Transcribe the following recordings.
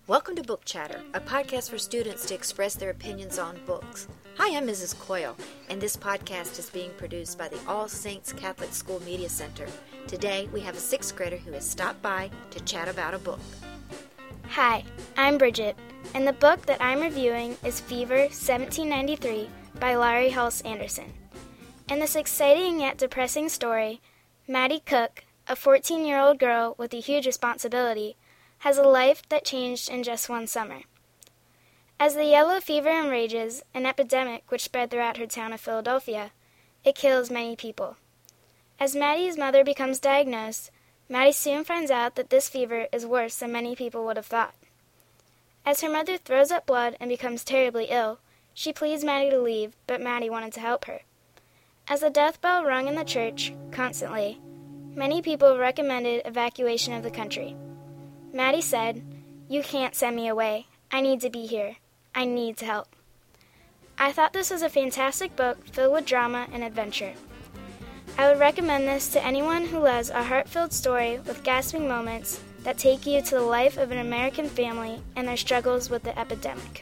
Welcome to Book Chatter, a podcast for students to express their opinions on books. Hi, I'm Mrs. Coyle, and this podcast is being produced by the All Saints Catholic School Media Center. Today, we have a sixth grader who has stopped by to chat about a book. Hi, I'm Bridget, and the book that I'm reviewing is Fever 1793 by Laurie Halse Anderson. In this exciting yet depressing story, Maddie Cook, a 14-year-old girl with a huge responsibility, has a life that changed in just one summer. As the yellow fever enrages, an epidemic which spread throughout her town of Philadelphia, it kills many people. As Maddie's mother becomes diagnosed, Maddie soon finds out that this fever is worse than many people would have thought. As her mother throws up blood and becomes terribly ill, she pleads Maddie to leave, but Maddie wanted to help her. As the death bell rung in the church, constantly, many people recommended evacuation of the country. Maddie said, "You can't send me away. I need to be here. I need to help." I thought this was a fantastic book filled with drama and adventure. I would recommend this to anyone who loves a heart-filled story with gasping moments that take you to the life of an American family and their struggles with the epidemic.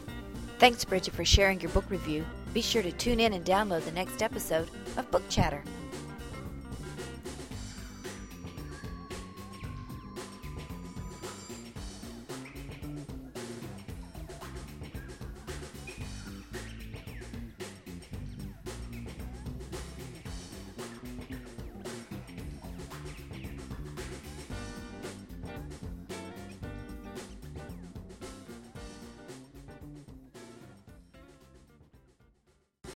Thanks, Bridget, for sharing your book review. Be sure to tune in and download the next episode of Book Chatter.